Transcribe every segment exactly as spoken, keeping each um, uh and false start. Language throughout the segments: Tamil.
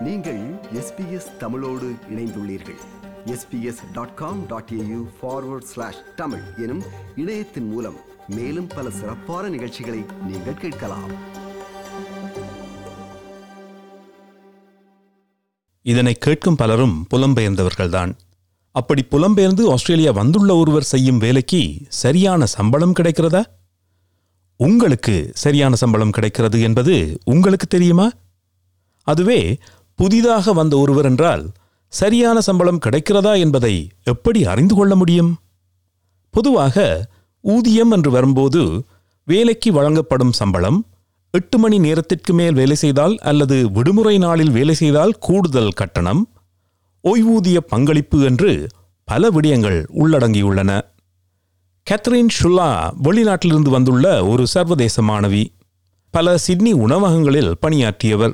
நீங்கள் எஸ்பிஎஸ் தமிழோடு இணைந்துள்ளீர்கள். S B S dot com dot A U forward slash Tamil எனும் இணையத்தின் மூலம் மேலும் பல சிறப்பான நிகழ்ச்சிகளை நீங்கள் கேட்கலாம். இதனை கேட்கும் பலரும் புலம்பெயர்ந்தவர்கள்தான். அப்படி புலம்பெயர்ந்து ஆஸ்திரேலியா வந்துள்ள ஒருவர் செய்யும் வேலைக்கு சரியான சம்பளம் கிடைக்கிறதா? உங்களுக்கு சரியான சம்பளம் கிடைக்கிறது என்பது உங்களுக்கு தெரியுமா? அதுவே புதிதாக வந்த ஒருவர் என்றால் சரியான சம்பளம் கிடைக்கிறதா என்பதை எப்படி அறிந்து கொள்ள முடியும்? பொதுவாக ஊதியம் என்று வரும்போது வேலைக்கு வழங்கப்படும் சம்பளம், எட்டு மணி நேரத்திற்கு மேல் வேலை செய்தால் அல்லது விடுமுறை நாளில் வேலை செய்தால் கூடுதல் கட்டணம், ஓய்வூதிய பங்களிப்பு என்று பல விடயங்கள் உள்ளடங்கியுள்ளன. கேத்ரின் ஷுல்லா வெளிநாட்டிலிருந்து வந்துள்ள ஒரு சர்வதேச மாணவி. பல சிட்னி உணவகங்களில் பணியாற்றியவர்.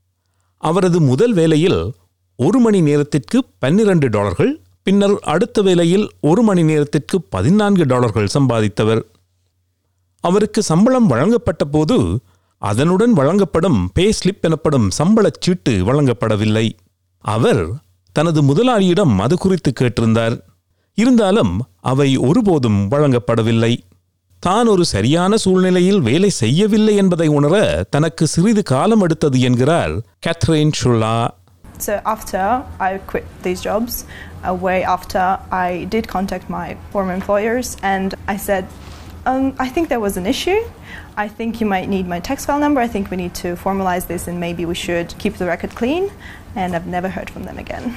அவரது முதல் வேலையில் ஒரு மணி நேரத்திற்கு பன்னிரண்டு டாலர்கள், பின்னர் அடுத்த வேலையில் ஒரு மணி நேரத்திற்கு பதினான்கு டாலர்கள் சம்பாதித்தவர். அவருக்கு சம்பளம் வழங்கப்பட்ட போது அதனுடன் வழங்கப்படும் பே ஸ்லிப் எனப்படும் சம்பளச் சீட்டு வழங்கப்படவில்லை. அவர் தனது முதலாளியிடம் அது குறித்து கேட்டிருந்தார். இருந்தாலும் அவை ஒருபோதும் வழங்கப்படவில்லை. தான் ஒரு சரியான சூழ்நிலையில் வேலை செய்யவில்லை என்பதை உணர தனக்கு சிறிது காலம் எடுத்தது என்கிறார் Catherine Shulla. So after I quit these jobs, a way after, I did contact my former employers and I said, um, I think there was an issue. I think you might need my tax file number. I think we need to formalize this and maybe we should keep the record clean. And I've never heard from them again.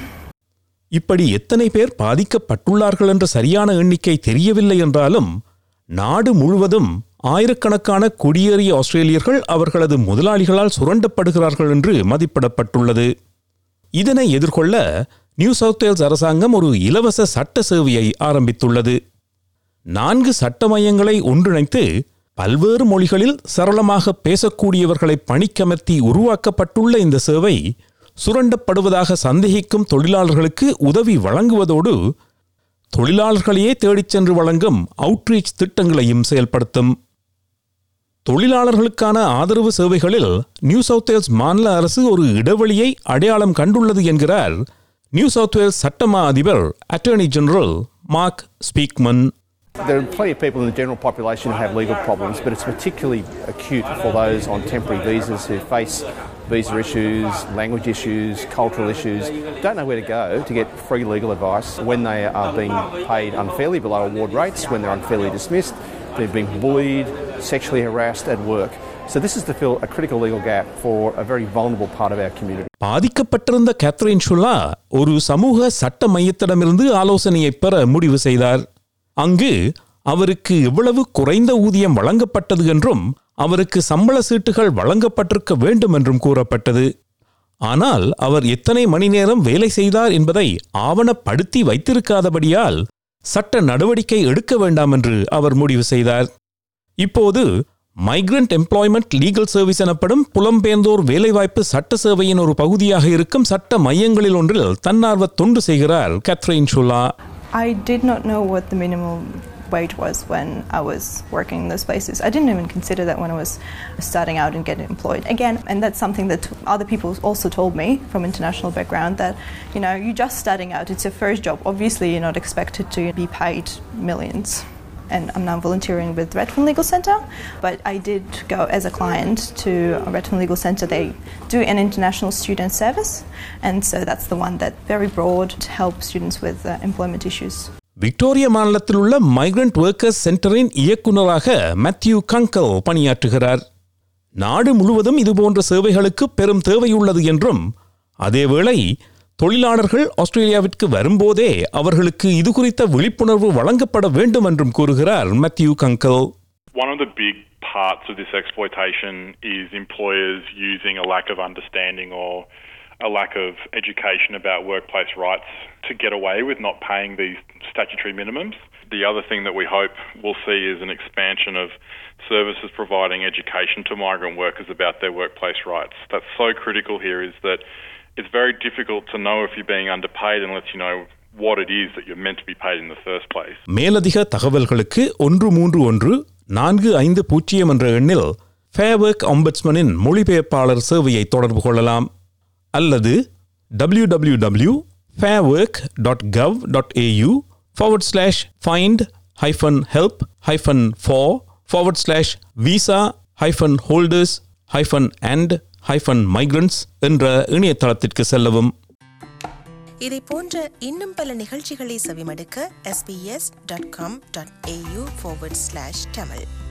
இப்படி எத்தனை பேர் பாதிக்கப்பட்டுள்ளார்கள் என்ற சரியான எண்ணிக்கை தெரியவில்லை என்றாலும் நாடு முழுவதும் ஆயிரக்கணக்கான குடியேறிய ஆஸ்திரேலியர்கள் அவர்களது முதலாளிகளால் சுரண்டப்படுகிறார்கள் என்று மதிப்பிடப்பட்டுள்ளது. இதனை எதிர்கொள்ள நியூ சவுத் வேல்ஸ் அரசாங்கம் ஒரு இலவச சட்ட சேவையை ஆரம்பித்துள்ளது. நான்கு சட்ட மையங்களை ஒன்றிணைத்து பல்வேறு மொழிகளில் சரளமாக பேசக்கூடியவர்களை பணிக்கமர்த்தி உருவாக்கப்பட்டுள்ள இந்த சேவை சுரண்டப்படுவதாக சந்தேகிக்கும் தொழிலாளர்களுக்கு உதவி வழங்குவதோடு தொழிலாளர்களையே தேடிச் சென்று வழங்கும் அவுட்ரீச் திட்டங்களையும் செயல்படுத்தும். தொழிலாளர்களுக்கான ஆதரவு சேவைகளில் நியூ சவுத் வேல்ஸ் மாநில அரசு ஒரு இடைவெளியை அடையாளம் கண்டுள்ளது என்கிறார் நியூ சவுத் வேல்ஸ் சட்டமா அதிபர் attorney general Mark Speakman. There are plenty of people in the general population who have legal problems, but it's particularly acute for those on temporary visas who face visa issues, language issues, cultural issues, don't know where to go to get free legal advice when they are being paid unfairly below award rates, when they're unfairly dismissed, they're being bullied, sexually harassed at work. So this is to fill a critical legal gap for a very vulnerable part of our community. பாதிக்கப்பட்டிருந்த கேத்ரின் ஷுல்லா ஒரு சமூக சட்ட மையத்திடமிருந்து ஆலோசனையை பெற முடிவு செய்தார். அங்கு அவருக்கு எவ்வளவு குறைந்த ஊதியம் வழங்கப்பட்டது என்றும் அவருக்கு சம்பள சீட்டுகள் வழங்கப்பட்டிருக்க வேண்டும் என்றும் கூறப்பட்டது. ஆனால் அவர் எத்தனை மணி நேரம் வேலை செய்தார் என்பதை ஆவணப்படுத்தி வைத்திருக்காதபடியால் சட்ட நடவடிக்கை எடுக்க வேண்டாம் என்று அவர் முடிவு செய்தார். இப்போது மைக்ரண்ட் எம்ப்ளாய்மெண்ட் லீகல் சர்வீஸ் எனப்படும் புலம்பெயர்ந்தோர் வேலைவாய்ப்பு சட்ட சேவையின் ஒரு பகுதியாக இருக்கும் சட்ட மையங்களில் ஒன்றில் தன்னார்வ தொண்டு செய்கிறார் Catherine Shulla. I did not know what the minimum wage was when I was working in those places. I didn't even consider that when I was starting out and getting employed. Again, and that's something that other people also told me from international background, that, you know, you're just starting out, it's your first job. Obviously, you're not expected to be paid millions. And I'm now volunteering with Redfern Legal Centre, but I did go as a client to Redfern Legal Centre. They do an international student service, and so that's the one that very broad to help students with uh, employment issues. Victoria மாநிலத்தில் உள்ள மைக்ரண்ட் ஒர்க்கர்ஸ் சென்டரின் இயக்குநராக மேத்யூ கங்கல் பணியாற்றுகிறார். நாடு முழுவதும் இதுபோன்ற சேவைகளுக்கு பெரும் தேவையுள்ளது என்றும், அதேவேளை தொழிலாளர்கள் ஆஸ்திரேலியாவிற்கு வரும்போதே அவர்களுக்கு இது குறித்த விழிப்புணர்வு வழங்கப்பட வேண்டும் என்றும் கூறுகிறார் மேத்யூ கங்கல். One of the big parts of this exploitation is employers using a lack of understanding or a lack of education about workplace rights to get away with not paying these statutory minimums. The other thing that we hope we'll see is an expansion of services providing education to migrant workers about their workplace rights. That's so critical here, is that it's very difficult to know if you're being underpaid unless you know what it is that you're meant to be paid in the first place. மேலதிக தகவல்களுக்கு ஒன்று மூன்று ஒன்று நான்கு ஐந்து பூஜ்ஜியம் என்ற எண்ணில் ஃபேர் ஒர்க் ஆம்பட்ஸ்மனின் மொழிபெயர்ப்பாளர் சேவையை தொடர்பு கொள்ளலாம். அல்லது W W W dot fairwork dot gov dot AU forward slash find hyphen help hyphen for forward slash visa hyphen holders hyphen and hyphen migrants என்ற இணையதளத்திற்கு செல்லவும். இதை போன்ற இன்னும் பல நிகழ்ச்சிகளை செவிமடுக்க S B S dot com dot AU forward slash Tamil